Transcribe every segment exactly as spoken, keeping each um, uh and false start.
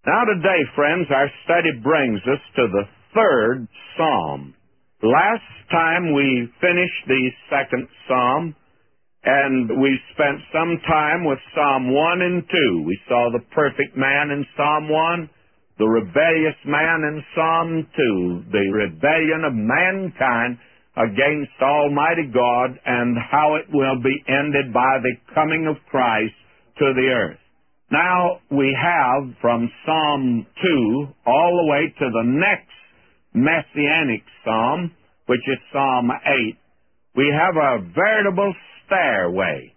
Now today, friends, our study brings us to the third psalm. Last time we finished the second psalm, and we spent some time with Psalm one and two. We saw the perfect man in Psalm one, the rebellious man in Psalm two, the rebellion of mankind against Almighty God, and how it will be ended by the coming of Christ to the earth. Now we have from Psalm two all the way to the next messianic psalm, which is Psalm eight. We have a veritable stairway,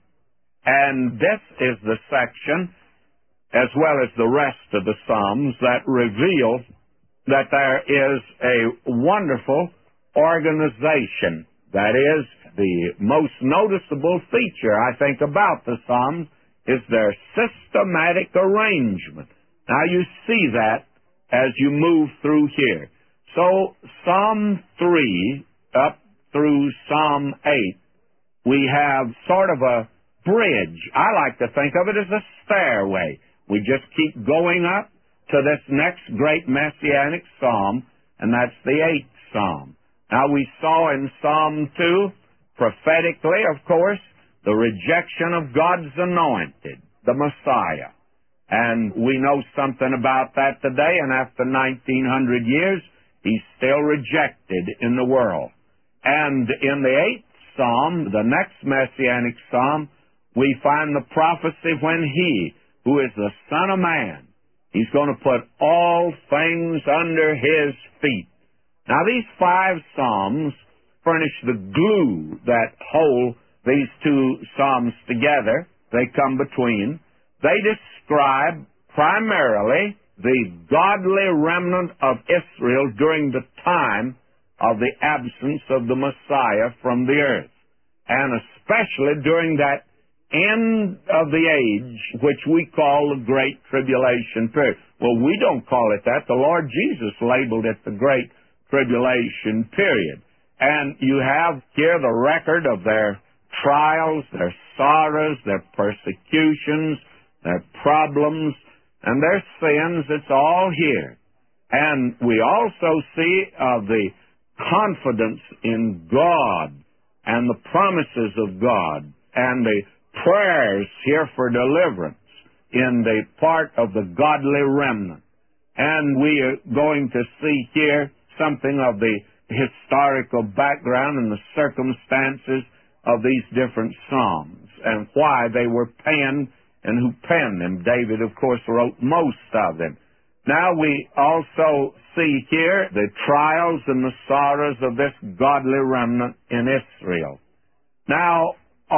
and this is the section, as well as the rest of the psalms, that reveal that there is a wonderful organization. That is, the most noticeable feature, I think, about the psalms is their systematic arrangement. Now you see that as you move through here. So Psalm three up through Psalm eight, we have sort of a bridge. I like to think of it as a stairway. We just keep going up to this next great messianic psalm, and that's the eighth psalm. Now we saw in Psalm two, prophetically, of course, the rejection of God's anointed, the Messiah. And we know something about that today, and after nineteen hundred years, he's still rejected in the world. And in the eighth psalm, the next messianic psalm, we find the prophecy when he, who is the Son of Man, he's going to put all things under his feet. Now these five psalms furnish the glue that hold these two psalms together. They come between. They describe primarily the godly remnant of Israel during the time of the absence of the Messiah from the earth, and especially during that end of the age, which we call the Great Tribulation period. Well, we don't call it that. The Lord Jesus labeled it the Great Tribulation period. And you have here the record of their trials, their sorrows, their persecutions, their problems, and their sins. It's all here. And we also see of the confidence in God and the promises of God and the prayers here for deliverance in the part of the godly remnant. And we are going to see here something of the historical background and the circumstances of these different psalms and why they were penned and who penned them. David, of course, wrote most of them. Now we also see here the trials and the sorrows of this godly remnant in Israel. Now,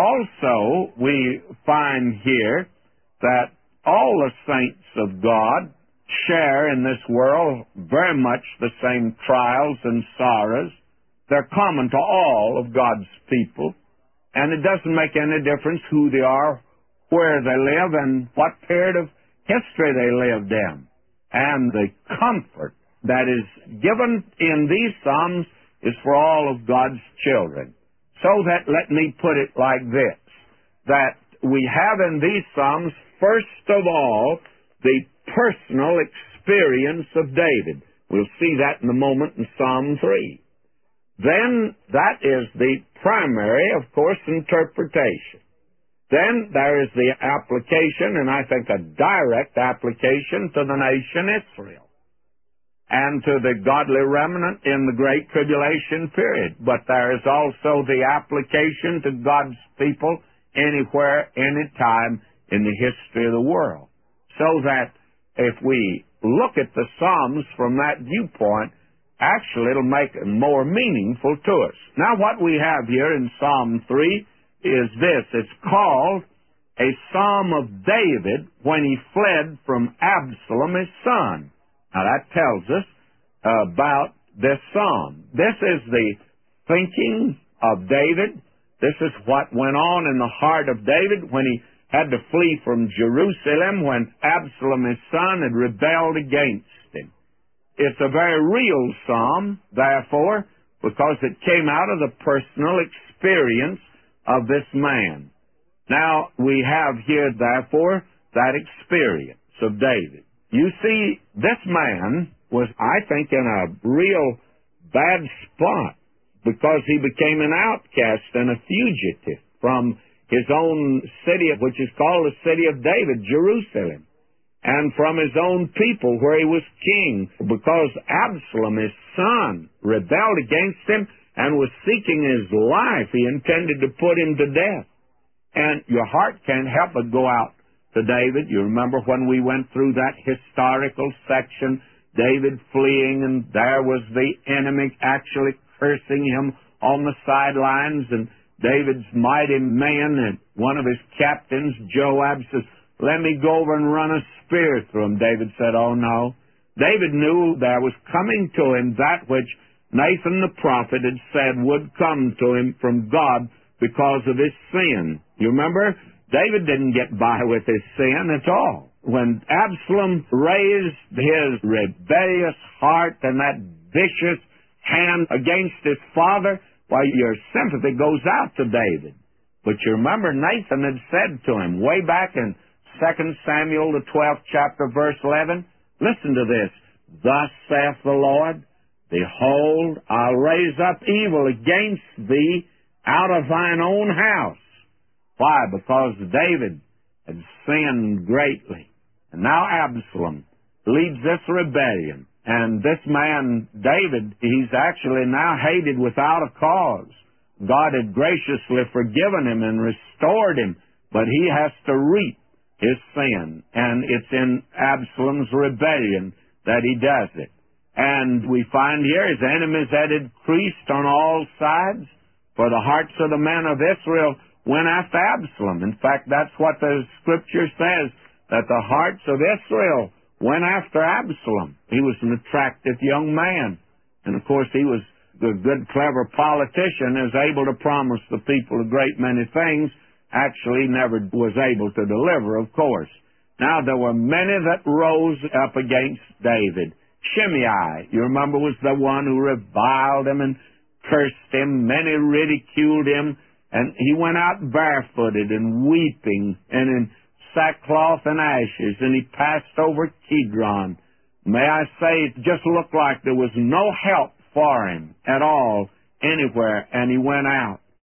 also, we find here that all the saints of God share in this world very much the same trials and sorrows. They're common to all of God's people, and it doesn't make any difference who they are, where they live, and what period of history they lived in. And the comfort that is given in these psalms is for all of God's children. So that, let me put it like this, that we have in these psalms, first of all, the personal experience of David. We'll see that in a moment in Psalm three. Then that is the primary, of course, interpretation. Then there is the application, and I think a direct application to the nation Israel and to the godly remnant in the Great Tribulation period. But there is also the application to God's people anywhere, anytime in the history of the world. So that if we look at the Psalms from that viewpoint, actually it'll make it more meaningful to us. Now what we have here in Psalm three is this. It's called a Psalm of David when he fled from Absalom, his son. Now that tells us uh, about this psalm. This is the thinking of David. This is what went on in the heart of David when he had to flee from Jerusalem when Absalom, his son, had rebelled against him. It's a very real psalm, therefore, because it came out of the personal experience of this man. Now, we have here, therefore, that experience of David. You see, this man was, I think, in a real bad spot because he became an outcast and a fugitive from his own city, which is called the city of David, Jerusalem, and from his own people where he was king, because Absalom, his son, rebelled against him and was seeking his life. He intended to put him to death. And your heart can't help but go out to David. You remember when we went through that historical section, David fleeing, and there was the enemy actually cursing him on the sidelines, and David's mighty man, and one of his captains, Joab, says, "Let me go over and run a spear through him." David said, "Oh, no." David knew there was coming to him that which Nathan the prophet had said would come to him from God because of his sin. You remember? David didn't get by with his sin at all. When Absalom raised his rebellious heart and that vicious hand against his father, why, your sympathy goes out to David. But you remember Nathan had said to him way back in Second Samuel, the twelfth chapter, verse eleven, listen to this. "Thus saith the Lord, Behold, I'll raise up evil against thee out of thine own house." Why? Because David had sinned greatly. And now Absalom leads this rebellion. And this man, David, he's actually now hated without a cause. God had graciously forgiven him and restored him, but he has to reap his sin. And it's in Absalom's rebellion that he does it. And we find here his enemies had increased on all sides, for the hearts of the men of Israel went after Absalom. In fact, that's what the Scripture says, that the hearts of Israel went after Absalom. He was an attractive young man. And, of course, he was a good, clever politician, is able to promise the people a great many things. Actually, never was able to deliver, of course. Now, there were many that rose up against David. Shimei, you remember, was the one who reviled him and cursed him. Many ridiculed him. And he went out barefooted and weeping and in sackcloth and ashes, and he passed over Kidron. May I say, it just looked like there was no help for him at all anywhere, and he went out.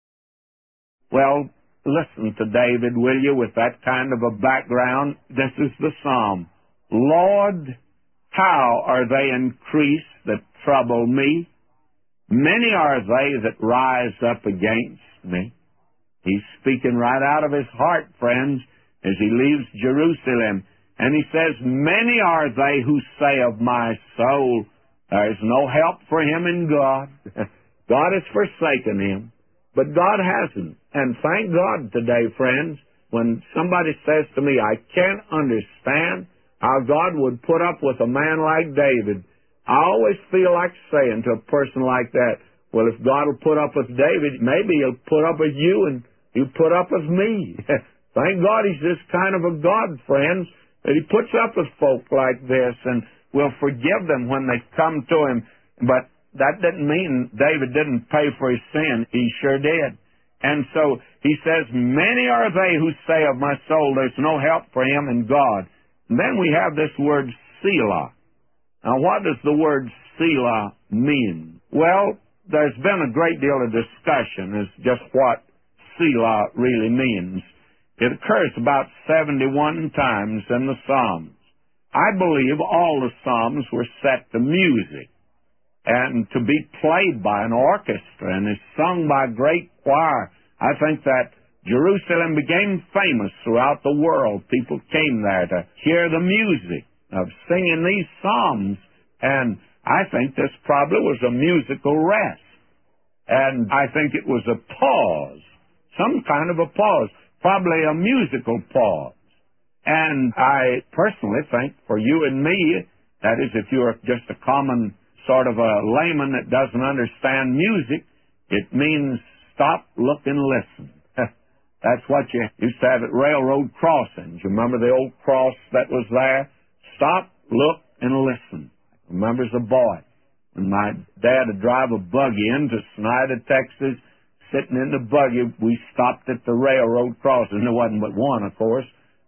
Well, listen to David, will you, with that kind of a background. This is the psalm. "Lord, how are they increased that trouble me? Many are they that rise up against me." He's speaking right out of his heart, friends, as he leaves Jerusalem. And he says, "Many are they who say of my soul, there is no help for him in God." God has forsaken him, but God hasn't. And thank God today, friends, when somebody says to me, "I can't understand how God would put up with a man like David," I always feel like saying to a person like that, well, if God will put up with David, maybe he'll put up with you and he'll put up with me. Thank God he's this kind of a God, friends, that he puts up with folk like this and will forgive them when they come to him. But that didn't mean David didn't pay for his sin. He sure did. And so he says, "Many are they who say of my soul, there's no help for him in God." And then we have this word Selah. Now, what does the word Selah mean? Well, there's been a great deal of discussion as just what Selah really means. It occurs about seventy-one times in the Psalms. I believe all the Psalms were set to music and to be played by an orchestra and is sung by a great choir. I think that Jerusalem became famous throughout the world. People came there to hear the music of singing these psalms, and I think this probably was a musical rest. And I think it was a pause, some kind of a pause, probably a musical pause. And I personally think for you and me, that is, if you're just a common sort of a layman that doesn't understand music, it means stop, look, and listen. That's what you used to have at railroad crossings. You remember the old cross that was there? Stop, look, and listen. I remember as a boy, when my dad would drive a buggy into Snyder, Texas, sitting in the buggy, we stopped at the railroad crossing. There wasn't but one, of course.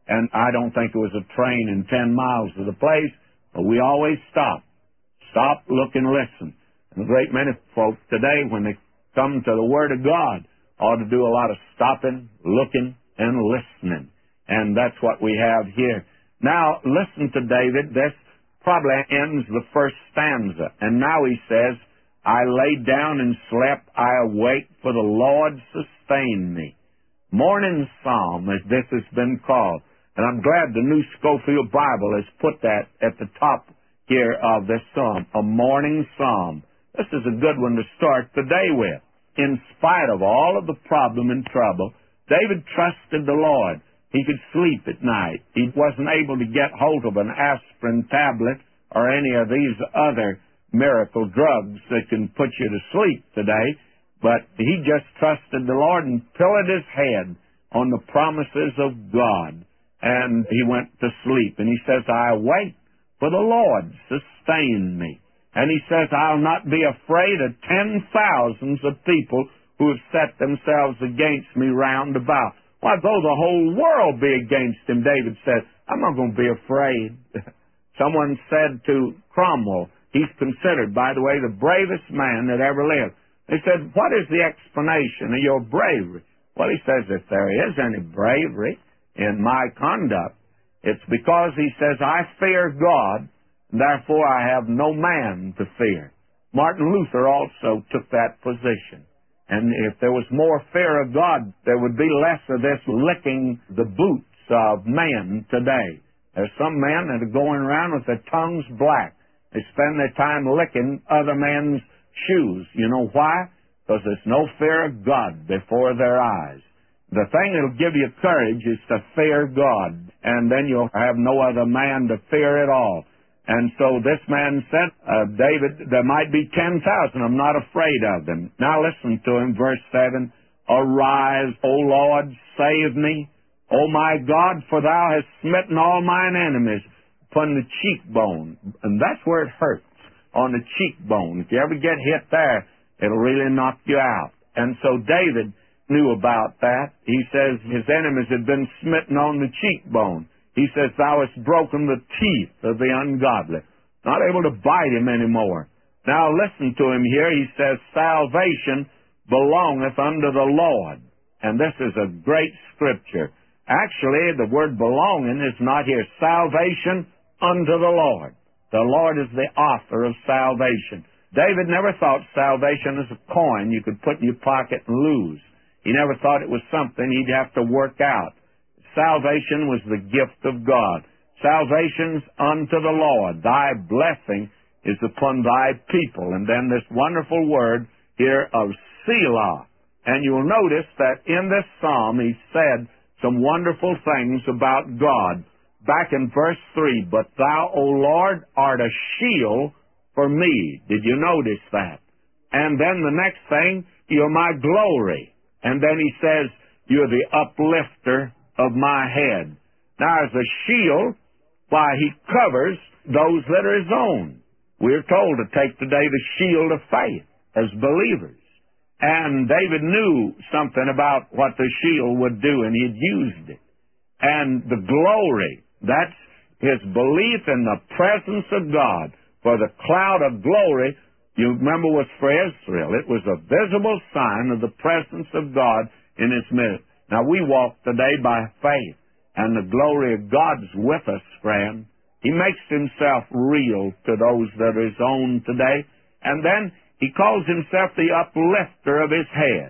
and I don't think it was a train in ten miles of the place, but we always stop. Stop, look, and listen. And a great many folks today, when they come to the Word of God, ought to do a lot of stopping, looking, and listening. And that's what we have here. Now, listen to David. This probably ends the first stanza. And now he says, I lay down and slept, I awake, for the Lord sustained me. Morning Psalm, as this has been called. And I'm glad the New Schofield Bible has put that at the top here of this psalm, a morning psalm. This is a good one to start the day with. In spite of all of the problem and trouble, David trusted the Lord. He could sleep at night. He wasn't able to get hold of an aspirin tablet or any of these other miracle drugs that can put you to sleep today, but he just trusted the Lord and pillowed his head on the promises of God, and he went to sleep. And he says, I awake, for the Lord sustained me. And he says, I'll not be afraid of ten thousands of people who have set themselves against me round about. Why, though the whole world be against him, David said, I'm not going to be afraid. Someone said to Cromwell, he's considered, by the way, the bravest man that ever lived. They said, what is the explanation of your bravery? Well, he says, if there is any bravery in my conduct, it's because, he says, I fear God, therefore I have no man to fear. Martin Luther also took that position. And if there was more fear of God, there would be less of this licking the boots of men today. There's some men that are going around with their tongues black. They spend their time licking other men's shoes. You know why? Because there's no fear of God before their eyes. The thing that will give you courage is to fear God, and then you'll have no other man to fear at all. And so this man said, uh, David, there might be ten thousand. I'm not afraid of them. Now listen to him, verse seven. Arise, O Lord, save me. O my God, for thou hast smitten all mine enemies upon the cheekbone. And that's where it hurts, on the cheekbone. If you ever get hit there, it'll really knock you out. And so David knew about that. He says his enemies had been smitten on the cheekbone. He says, thou hast broken the teeth of the ungodly. Not able to bite him anymore. Now listen to him here. He says, salvation belongeth unto the Lord. And this is a great scripture. Actually, the word belonging is not here. Salvation unto the Lord. The Lord is the author of salvation. David never thought salvation was a coin you could put in your pocket and lose. He never thought it was something he'd have to work out. Salvation was the gift of God. Salvation's unto the Lord. Thy blessing is upon thy people. And then this wonderful word here of Selah. And you'll notice that in this psalm he said some wonderful things about God. Back in verse three, but thou, O Lord, art a shield for me. Did you notice that? And then the next thing, you're my glory. And then he says, you're the uplifter of my head. Now, as a shield, why, he covers those that are his own. We're told to take today the shield of faith as believers. And David knew something about what the shield would do, and he'd used it. And the glory, that's his belief in the presence of God. For the cloud of glory, you remember, was for Israel. It was a visible sign of the presence of God in his midst. Now, we walk today by faith, and the glory of God's with us, friend. He makes himself real to those that are his own today. And then he calls himself the uplifter of his head.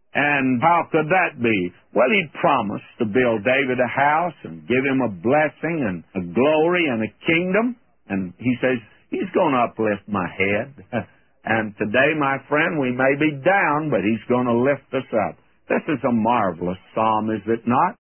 And how could that be? Well, he promised to build David a house and give him a blessing and a glory and a kingdom. And he says, he's going to uplift my head. And today, my friend, we may be down, but he's going to lift us up. This is a marvelous psalm, is it not?